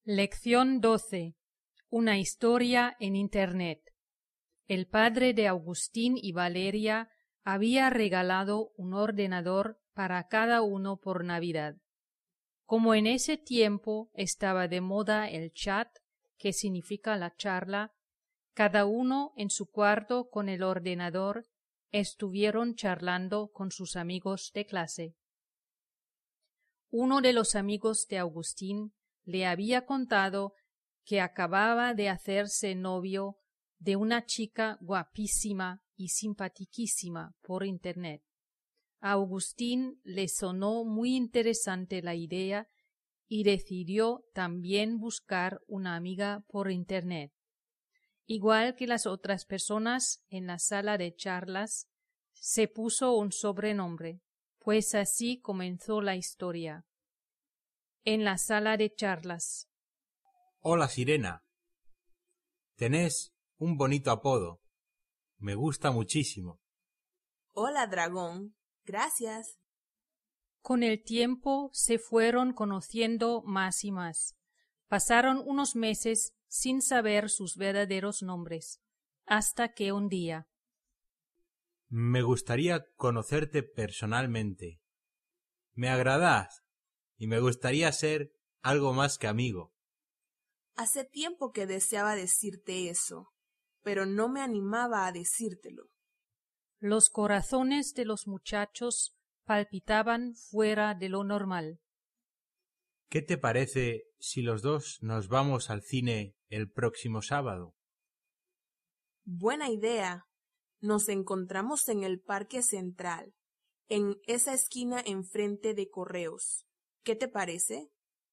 Lección 12. Una historia en Internet. El padre de Agustín y Valeria había regalado un ordenador para cada uno por Navidad. Como en ese tiempo estaba de moda el chat, que significa la charla, cada uno en su cuarto con el ordenador estuvieron charlando con sus amigos de clase. Uno de los amigos de Agustín le había contado que acababa de hacerse novio de una chica guapísima y simpatiquísima por Internet. A Agustín le sonó muy interesante la idea y decidió también buscar una amiga por Internet. Igual que las otras personas en la sala de charlas, se puso un sobrenombre, pues así comenzó la historia. En la sala de charlas. Hola, Sirena. Tenés un bonito apodo. Me gusta muchísimo. Hola, Dragón. Gracias. Con el tiempo se fueron conociendo más y más. Pasaron unos meses sin saber sus verdaderos nombres, hasta que un día. Me gustaría conocerte personalmente. Me agradás y me gustaría ser algo más que amigo. Hace tiempo que deseaba decirte eso, pero no me animaba a decírtelo. Los corazones de los muchachos palpitaban fuera de lo normal. ¿Qué te parece si los dos nos vamos al cine el próximo sábado? Buena idea. Nos encontramos en el Parque Central, en esa esquina enfrente de Correos. ¿Qué te parece?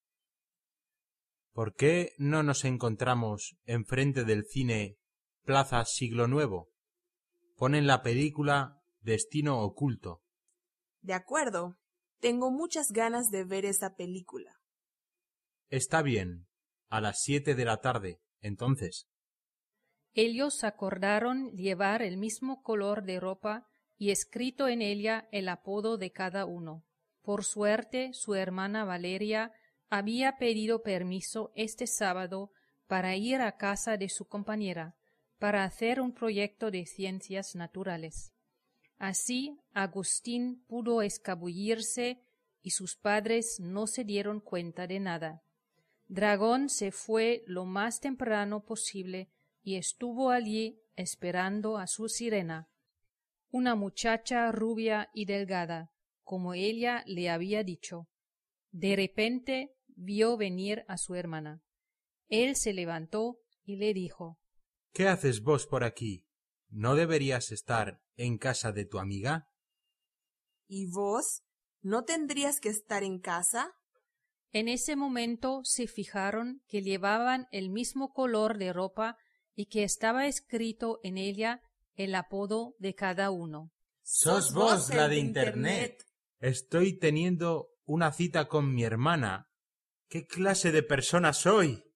¿Por qué no nos encontramos enfrente del cine Plaza Siglo Nuevo? Ponen la película Destino Oculto. De acuerdo. Tengo muchas ganas de ver esa película. Está bien. A las 7 de la tarde, entonces. Ellos acordaron llevar el mismo color de ropa y escrito en ella el apodo de cada uno. Por suerte, su hermana Valeria había pedido permiso este sábado para ir a casa de su compañera, para hacer un proyecto de ciencias naturales. Así, Agustín pudo escabullirse y sus padres no se dieron cuenta de nada. Dragón se fue lo más temprano posible y estuvo allí esperando a su sirena, una muchacha rubia y delgada, como ella le había dicho. De repente vio venir a su hermana. Él se levantó y le dijo: ¿Qué haces vos por aquí? ¿No deberías estar en casa de tu amiga? ¿Y vos? ¿No tendrías que estar en casa? En ese momento se fijaron que llevaban el mismo color de ropa y que estaba escrito en ella el apodo de cada uno. ¡Sos vos la de Internet! Estoy teniendo una cita con mi hermana. ¿Qué clase de persona soy?